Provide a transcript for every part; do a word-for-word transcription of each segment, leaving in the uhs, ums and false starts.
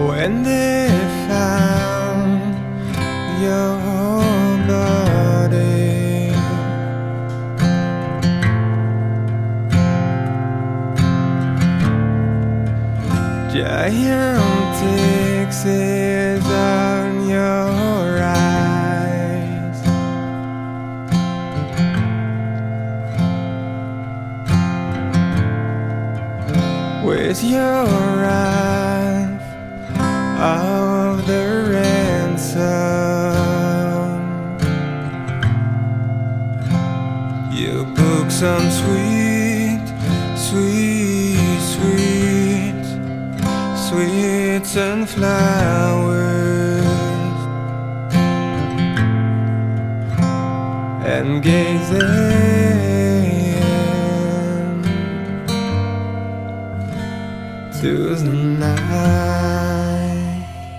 when they found your body. Gigantic scissors on your eyes, with your wrath of the ransom. You book some sweet, sweet, sweet, sweets and flowers, and gaze into the night.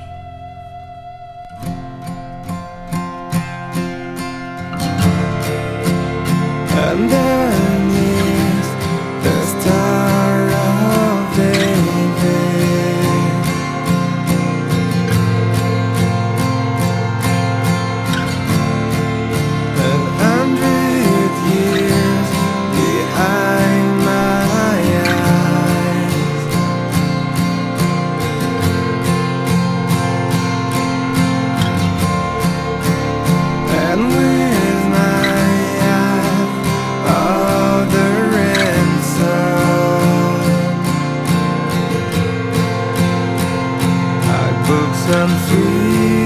And beneath the Star of David, an hundred years behind my eyes, and with my of the ransom, I booked some sweet